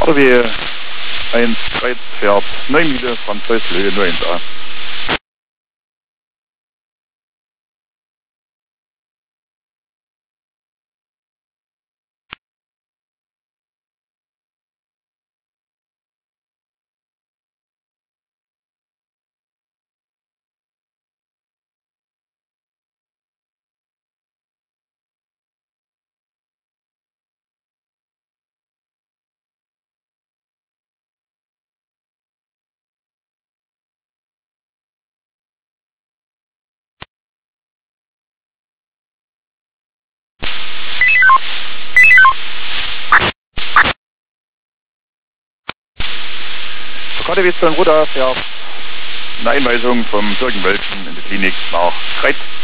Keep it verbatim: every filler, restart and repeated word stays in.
R W eins drei fährt neun Miele, Französisch Höhe null eins a. Katowice und Ruda fährt eine Einweisung vom Birkenwölkchen in die Klinik nach Kreit.